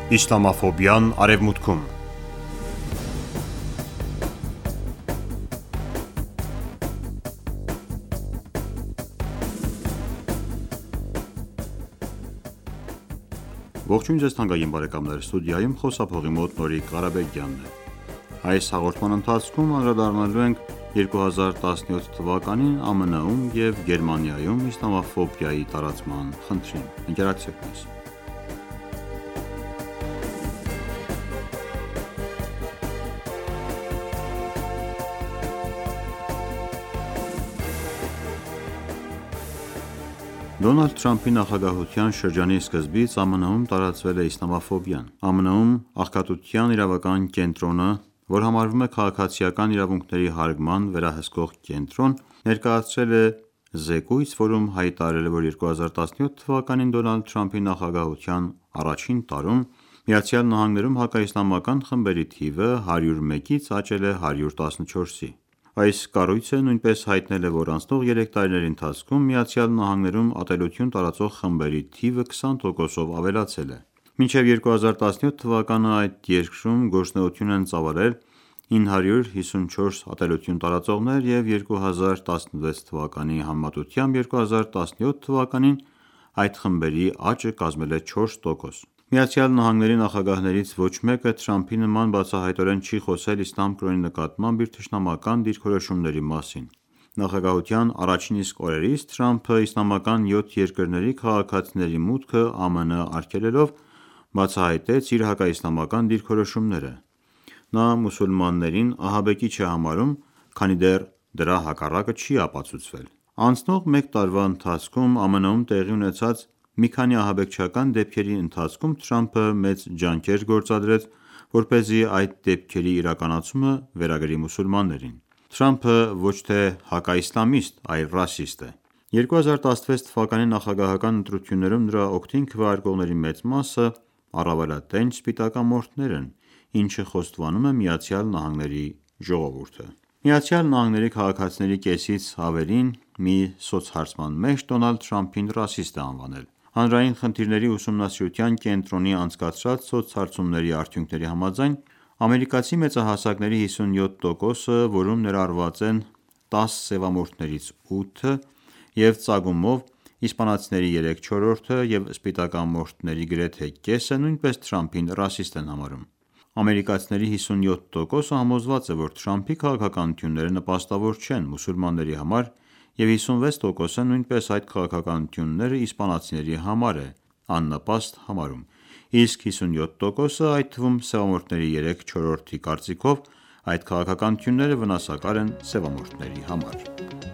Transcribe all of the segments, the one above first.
Իսլամաֆոբիան Արևմուտքում Ողջույն ձեզ թանկագին բարեկամներ, ստուդիայում խոսափողի մոտ Նորիկ Ղարաբեկյանն է։ Այս հաղորդման ընթացքում անդրադառնալու ենք 2017 թվականին ԱՄՆ-ում և Գերմանիայում իսլամաֆոբիայի տարածման խնդրին։ Ընկերակցեք մեզ։ Դոնալդ Թրամփի նախագահության շրջանի սկզբից ԱՄՆ-ում տարածվել է իսլամաֆոբիան։ ԱՄՆ-ում աղքատության իրավական կենտրոնը, որ համարվում է քաղաքացիական իրավունքների հարգման վերահսկող կենտրոն, ներկայացրել է զեկույց, որում հայտարարել է, որ 2017 թվականին Դոնալդ Թրամփի նախագահության առաջին տարում ԱՄՆ-ում հակաիսլամական խմբերի թիվը 101-ից աճել է 114-ի։ Այս կառույցը նույնպես հայտնել է, որ անցնող 3 տարիների ընթացքում ԱՄՆ-ում ատելություն տարածող խմբերի թիվը 20%-ով ավելացել է։ Մինչև 2017 թվականը այդ երկրում գործունեություն են ծավալել 954 ատելություն տարածողներ և 2016 թվականի համեմատությամբ 2017 թվականին այդ խմբերի աճը կազմել է 4%։ ԱՄՆ նախագահներից ոչ մեկը Թրամփի նման բացահայտորեն չի խոսել իսլամ կրոնի նկատմամբ իր թշնամական դիրքորոշումների մասին։ Նախագահության առաջին իսկ օրերից Թրամփը իսլամական 7 երկրների քաղաքացիների մուտքը ԱՄՆ արգելելով, բացահայտեց իր հակաիսլամական դիրքորոշումները։ Նա մուսուլմաններին ահաբեկիչ է համարում, քանի դեռ դրա հակառակը չի ապացուցվել։ Անցնող մեկ տարվա ընթացքում ԱՄՆ-ում տեղի ունեցած մի քանի ահաբեկչական դեպքերի ընթացքում Թրամփը մեծ ջանքեր գործադրեց, որպեսզի այդ դեպքերի իրականացումը վերագրի մուսուլմաններին։ Թրամփը ոչ թե հակաիսլամիստ, այլ ռասիստ է։ 2016 թվականի նախագահական ընտրություններում նրա օգտին քվեարկողների մեծ մասը առավելատենչ սպիտակամորթներ են, ինչը խոստովանում է ԱՄՆ ժողովուրդը։ ԱՄՆ քաղաքացիների կեսից ավելին մի սոցհարցման մեջ Դոնալդ Թրամփին ռասիստ է անվանել։ Հանրային խնդիրների ուսումնասիրության կենտրոնի անցկացրած սոցհարցումների արդյունքների համաձայն, ամերիկացի մեծահասակների 57%-ը, որում ներառված են 10 սևամորթներից 8-ը և ծագումով իսպանացիների 3/4-ը և սպիտակամորթների գրեթե կեսը, նույնպես Թրամփին ռասիստ են համարում։ Ամերիկացիների 57%-ը համոզված է, որ Թրամփի քաղաքականությունները նպաստավոր չեն մուսուլմանների համար, և 56%-ը նույնպես այդ քաղաքականությունները իսպանացիների համար է աննպաստ համարում, իսկ 57%-ը, այդ թվում սևամորթների 3/4-ի կարծիքով, այդ քաղաքականությունները վնասակար են սևամորթների համար։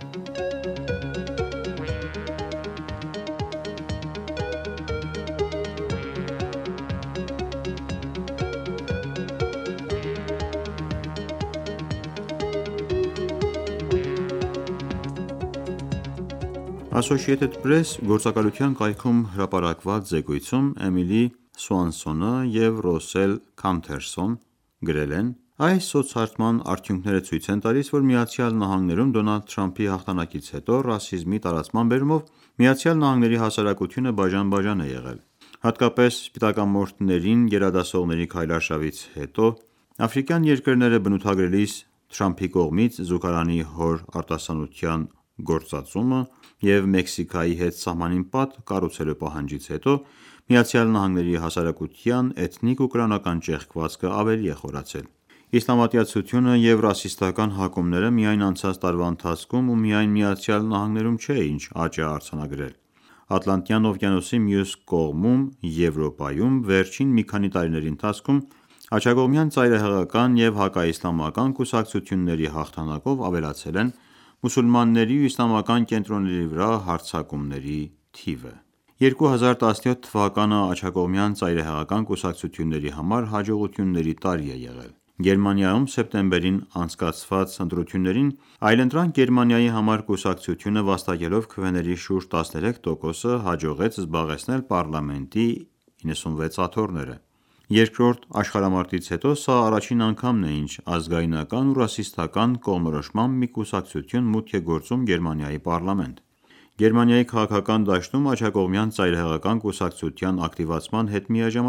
Associated Press գործակալության կայքում հրապարակված զեկույցում Էմիլի Սուանսոնը և Ռոսել Քանթերսոն գրել են. «Այս սոցհարցման արդյունքները ցույց են տալիս, որ ԱՄՆ-ում Դոնալդ Թրամփի հաղթանակից հետո ռասիզմի տարածման բերումով ԱՄՆ հասարակությունը բաժան-բաժան է եղել։ Հատկապես սպիտակամորթներին գերադասողների քայլարշավից հետո աֆրիկյան երկրները բնութագրելիս Թրամփի կողմից զուգարանի հոր արտասանության գործածումը և Մեքսիկայի հետ սահմանին պատ կառուցելու պահանջից հետո ԱՄՆ հասարակության էթնիկ ու կրոնական ճեղքվածքը ավելի է խորացել։ Իսլամատյացությունը և ռասիստական հակումները միայն անցած տարվա ընթացքում ու միայն ԱՄՆ-ում չէ, ինչ աճ է արձանագրել։ Ատլանտյան օվկիանոսի մյուս կողմում Եվրոպայում վերջին մի քանի տարիների ընթացքում աջակողմյան ծայրահեղական և հակաիսլամական կուսակցությունների հաղթանակով ավելացել են մուսուլմանների ու իսլամական կենտրոնների վրա հարձակումների թիվը։ 2017 թվականը աջակողմյան ծայրահեղական կուսակցությունների համար հաջողությունների տարի է եղել։ Գերմանիայում սեպտեմբերին անցկացված ընտրություններին «Այլընտրանք Գերմանիայի համար» կուսակցությունը վաստակելով քվեների շուրջ 13%-ը հաջողեց զբաղեցնել պառլամենտի 96 աթոռները։ Երկրորդ աշխարհամարտից հետո սա առաջին անգամն է, ինչ ազգայնական ու ռասիստական կողմնորոշմամբ մի կուսակցություն մուտք է գործում Գերմանիայի պառլամենտ։ Գերմանիայի քաղաքական դաշտում աջակողմյան ծայրահեղական կուսակցության ակտիվացման հետ միաժամանակ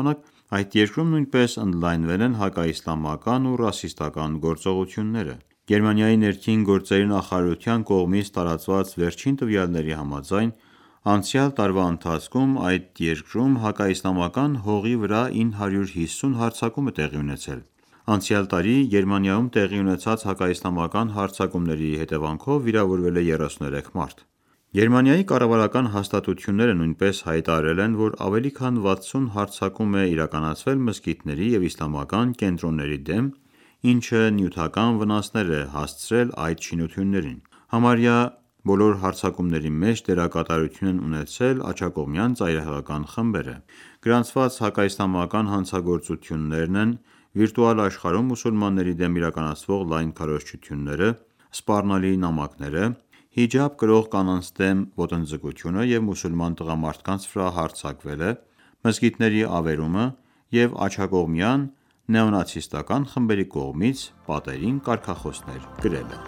Այդ երկրում նույնպես ընդլայնվել են հակաիսլամական ու ռասիստական գործողությունները։ Գերմանիայի ներքին գործերի նախարարության կողմից տարածված վերջին տվյալների համաձայն, անցյալ տարվա ընթացքում այդ երկրում հակաիսլամական հողի վրա 950 հարձակում է տեղի ունեցել։ Անցյալ տարի Գերմանիայում տեղի ունեցած հակաիսլամական հարձակումների հետևանքով վիրավորվել է 33 մարդ։ Գերմանիայի կառավարական հաստատությունները նույնպես հայտարարել են, որ ավելի քան 60 հարձակում է իրականացվել մզկիթների և իսլամական կենտրոնների դեմ, ինչը նյութական վնասներ է հասցրել այդ շինություններին։ Համարյա բոլոր հարձակումների մեջ դերակատարություն են ունեցել աջակողմյան ծայրահեղական խմբերը։ Գրանցված հակաիսլամական հանցագործություններն են վիրտուալ աշխարհում մուսուլմանների դեմ իրականացվող լայն քարոզչությունները, սպառնալի նամակները, հիջաբ կրող կանանց դեմ ոտնձգությունը և մուսուլման տղամարդկանց վրա հարձակվելը, մզկիթների ավերումը և աջակողմյան նեոնացիստական խմբերի կողմից պատերին կարգախոսներ գրելը։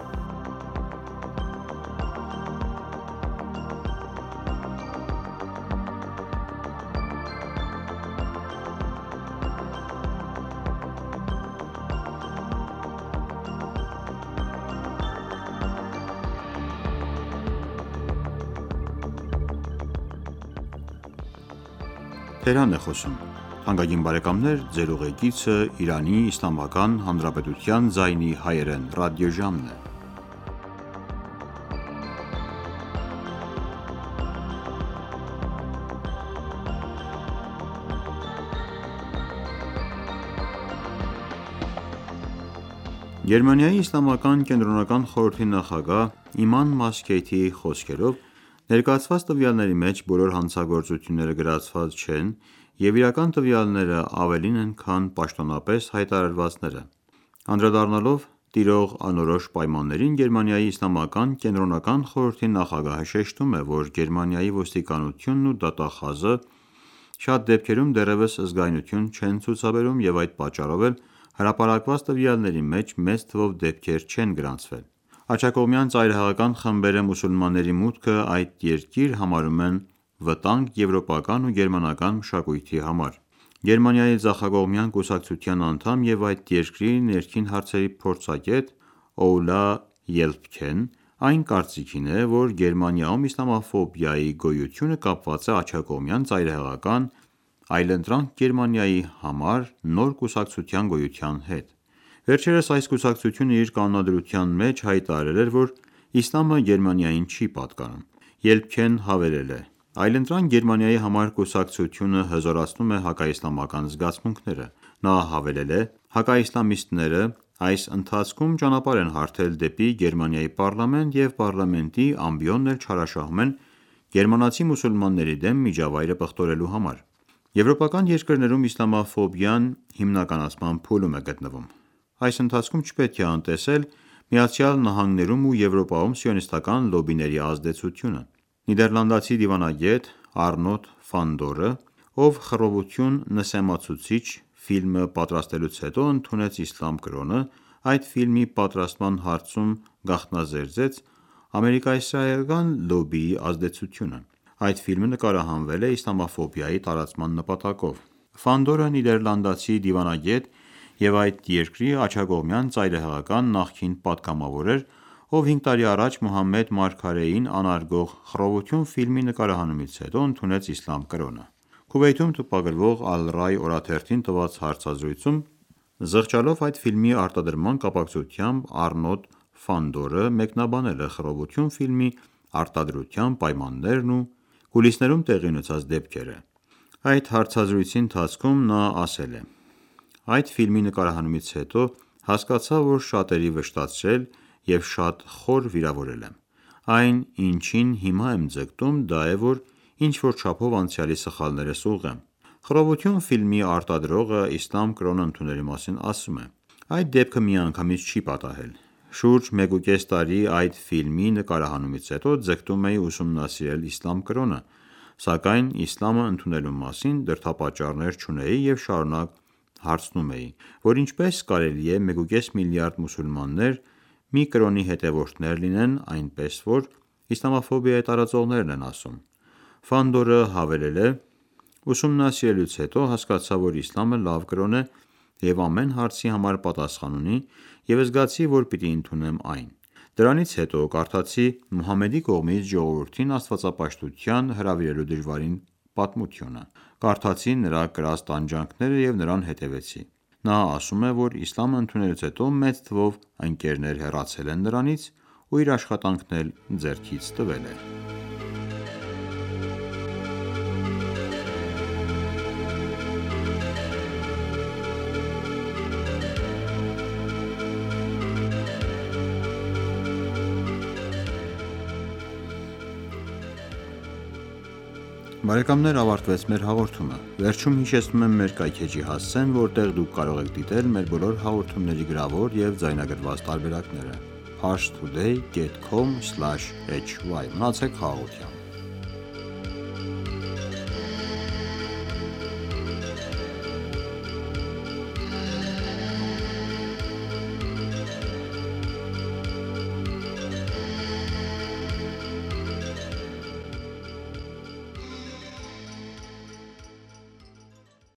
Գերմանիայի իսլամական կենտրոնական խորհրդի նախագահ Իման Մասքեյթիի խոսքերով, ներկայացված տվյալների մեջ բոլոր հանցագործությունները գրացված չեն և իրական տվյալները ավելին են, քան պաշտոնապես հայտարարվածները։ Անդրադառնալով տիրող անորոշ պայմաններին, Գերմանիայի իսլամական կենտրոնական խորհրդի նախագահը շեշտում է, որ Գերմանիայի ոստիկանությունն ու դատախազը շատ դեպքերում դեռևս զգայունություն չեն ցուցաբերում և այդ պատճառով էլ հրապարակված տվյալների մեջ մեծ թվով դեպքեր չեն գրանցվել։ Աջակողմյան ծայրահեղական խմբերը մուսուլմանների մուտքը այդ երկիր համարում են վտանգ եվրոպական ու գերմանական մշակույթի համար։ Գերմանիայի ձախակողմյան կուսակցության անդամ և այդ երկրի ներքին հարցերի փորձագետ Օլա Ելփքեն այն կարծիքին է, որ Գերմանիայում իսլամաֆոբիայի գոյությունը կապված է աջակողմյան ծայրահեղական «Այլընտրանք Գերմանիայի» համար նոր կուսակցության գոյության հետ։ Վերջերս այս կուսակցությունը իր կանոնադրության մեջ հայտարարել էր, որ իսլամը Գերմանիային չի պատկանում։ Ելփքեն հավելել է.«Այլընտրանք Գերմանիայի համար կուսակցությունը հզորացնում է հակաիսլամական զգացմունքները»։ Նա հավելել է.«Հակաիսլամիստները այս ընթացքում ճանապարհ են հարթել դեպի Գերմանիայի պարլամենտ և պարլամենտի ամբիոնն էլ չարաշահում են գերմանացի մուսուլմանների դեմ միջավայրը պղտորելու համար»։ Եվրոպական երկրներում իսլամաֆոբիան հիմնականացման փուլում է գտնվում։ Այս ընթացքում չպետք է անտեսել ԱՄՆ-ում ու Եվրոպայում սիոնիստական լոբբիների ազդեցությունը։ Նիդերլանդացի դիվանագետ Արնոտ Ֆանդորը, ով «Խռովություն. նսեմացուցիչ» ֆիլմը պատրաստելուց հետո ընդունեց իսլամ կրոնը, այդ ֆիլմի պատրաստման հարցում գաղտնազերծեց ամերիկա-իսրայելական լոբբիի ազդեցությունը։ Այդ ֆիլմը նկարահանվել է իսլամաֆոբիայի տարածման նպատակով։ Ֆանդորը նիդերլանդացի դիվանագետ և այդ երկրի աջակողմյան ծայրահեղական նախկին պատգամավոր էր, ով 5 տարի առաջ Մուհամմեդ մարգարեին անարգող «Խռովություն» ֆիլմի նկարահանումից հետո ընդունեց իսլամ կրոնը։ Քուվեյթում տպագրվող Al-Rai օրաթերթին տված հարցազրույցում զղջալով այդ ֆիլմի արտադրման կապակցությամբ Արնոտ Ֆանդորը մեկնաբանել է «Խռովություն» ֆիլմի արտադրության պայմաններն ու կուլիսներում տեղի ունեցած դեպքերը։ Այդ հարցազրույցի ընթացքում նա ասել է.«Այդ ֆիլմի նկարահանումից հետո հասկացա, որ շատերի վշտացրել և շատ խոր վիրավորել եմ։ Այն, ինչին հիմա եմ ձգտում, դա է, որ ինչ-որ չափով անցյալի սխալներս ուղղեմ»։ «Խռովություն» ֆիլմի արտադրողը իսլամ կրոնը ընդունելու մասին ասում է.«Այդ դեպքը միանգամից չի պատահել։ Շուրջ 1.5 տարի այդ ֆիլմի նկարահանումից հետո ձգտում էի ուսումնասիրել իսլամ կրոնը, սակայն իսլամը ընդունելու մասին դրդապատճառներ չունեի և շարունակ հարցնում էի, որ ինչպես կարելի է 1.5 միլիարդ մուսուլմաններ մի կրոնի հետևորդներ լինեն, այնպես որ իսլամաֆոբիայի տարածողներն են ասում»։ Ֆանդորը հավելել է, Ուսումնասիրելուց հետո հասկացա, որ իսլամը լավ կրոն է և ամեն հարցի համար պատասխան ունի և զգացի, որ պիտի ընդունեմ այն: Դրանից հետո կարդացի Մուհամմեդի կողմից ժողովրդին աստվածապաշտության հրավիրելու դժվարին պատմությունը: Կարդացի նրա կրած տանջանքները և նրան հետևեցի: Նա ասում է, որ իսլամը ընդունելուց հետո մեծ թվով ընկերներ հեռացել են նրանից ու իր աշխատանքն էլ ձեռքից տվել է: Ավարտվեց մեր հաղորդումը: Վերջում հիշեցնում եմ մեր կայքէջի հասցեն, որտեղ դուք կարող եք դիտել մեր բոլոր հաղորդումների գրավոր և ձայնագրված տարբերակները: Parstoday.com/hy Մնացեք խաղաղությամբ: